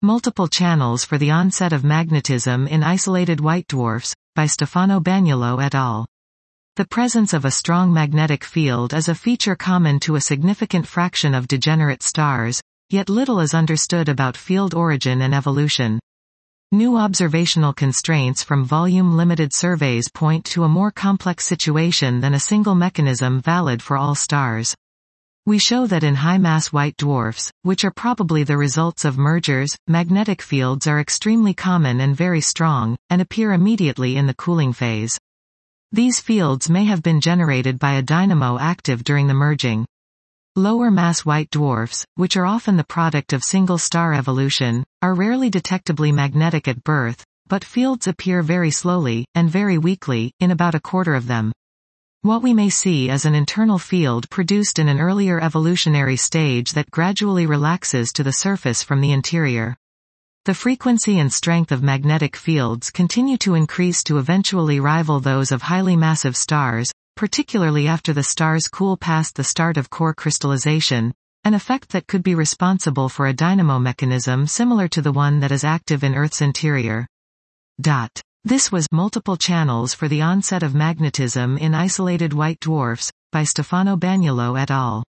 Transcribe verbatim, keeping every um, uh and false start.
Multiple Channels for the Onset of Magnetism in Isolated White Dwarfs, by Stefano Bagnolo et al. The presence of a strong magnetic field is a feature common to a significant fraction of degenerate stars, yet little is understood about field origin and evolution. New observational constraints from volume-limited surveys point to a more complex situation than a single mechanism valid for all stars. We show that in high-mass white dwarfs, which are probably the results of mergers, magnetic fields are extremely common and very strong, and appear immediately in the cooling phase. These fields may have been generated by a dynamo active during the merging. Lower-mass white dwarfs, which are often the product of single-star evolution, are rarely detectably magnetic at birth, but fields appear very slowly, and very weakly, in about a quarter of them. What we may see is an internal field produced in an earlier evolutionary stage that gradually relaxes to the surface from the interior. The frequency and strength of magnetic fields continue to increase to eventually rival those of highly massive stars, particularly after the stars cool past the start of core crystallization, an effect that could be responsible for a dynamo mechanism similar to the one that is active in Earth's interior. Dot. This was Multiple Channels for the Onset of Magnetism in Isolated White Dwarfs, by Stefano Bagnolo et al.